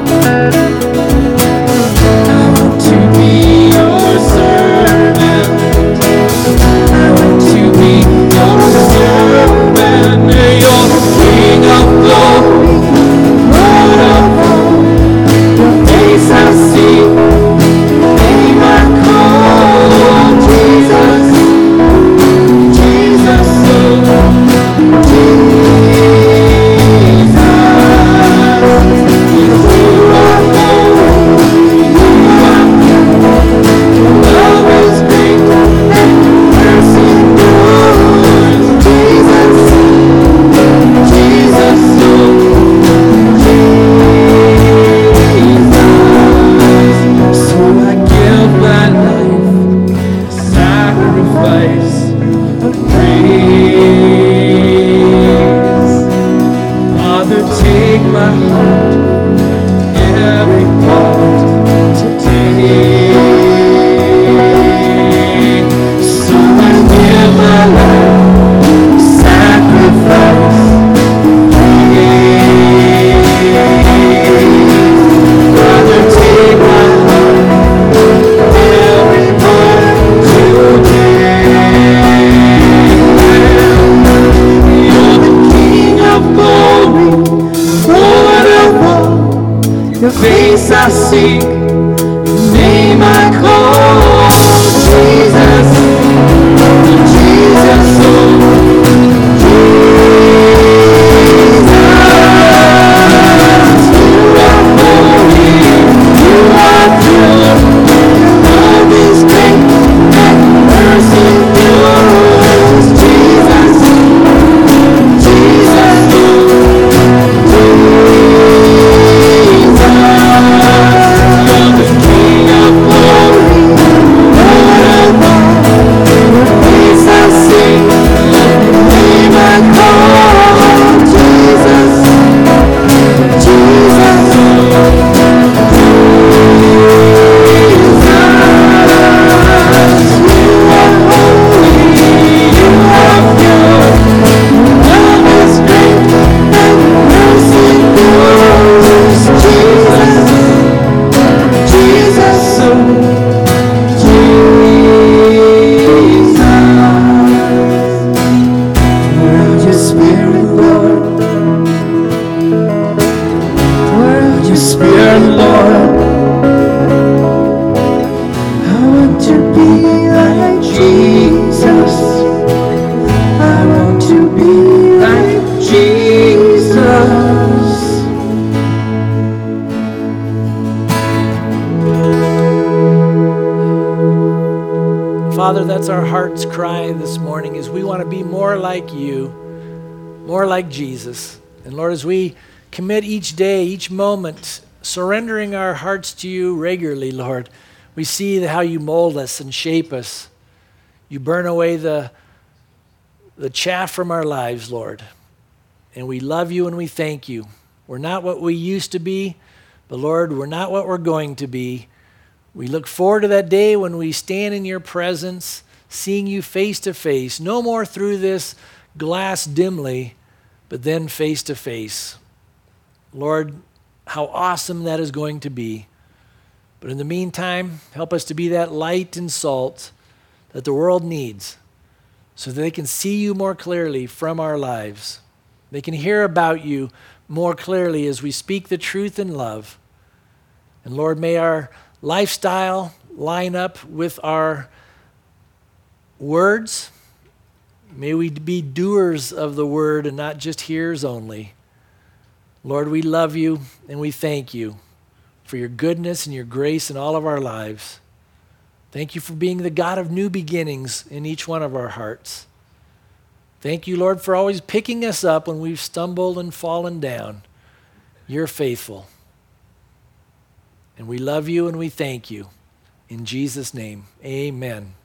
I want to be your servant. I want to be your servant. You're the King of glory, Lord of all. Your face I see, name I call Jesus, Jesus, Jesus. You are holy, you are pure. Love is great, and mercy endures. Jesus, Jesus, Jesus. So I give my life a sacrifice of praise. Father, take my heart, every part today. So I give my life a sacrifice of praise. Father, take my heart, every part today. You're the King of glory, Lord of all. Your face I seek, your name I call Jesus, Jesus, Jesus. You are holy, you are pure. Your love is great, and mercy endures. Jesus, Jesus, you're the King of glory, Lord of all. Your face I see, your name I call Jesus, Jesus, Jesus. You are holy, you are pure. Love is great, and mercy endures. Jesus, Jesus, Jesus. Pour out your Spirit, Lord. Pour out your Spirit, Lord. I want to be like Jesus. I want to be like Jesus. Father, that's our heart's cry this morning, is we want to be more like you, more like Jesus. And Lord, as we commit each day, each moment, surrendering our hearts to you regularly, Lord, we see how you mold us and shape us. You burn away the the chaff from our lives, Lord. And we love you and we thank you. We're not what we used to be, but Lord, we're not what we're going to be. We look forward to that day when we stand in your presence, seeing you face to face, no more through this glass dimly, but then face to face. Lord, how awesome that is going to be. But in the meantime, help us to be that light and salt that the world needs so that they can see you more clearly from our lives. They can hear about you more clearly as we speak the truth in love. And Lord, may our lifestyle line up with our words. May we be doers of the word and not just hearers only. Lord, we love you and we thank you for your goodness and your grace in all of our lives. Thank you for being the God of new beginnings in each one of our hearts. Thank you, Lord, for always picking us up when we've stumbled and fallen down. You're faithful. And we love you and we thank you. In Jesus' name, amen.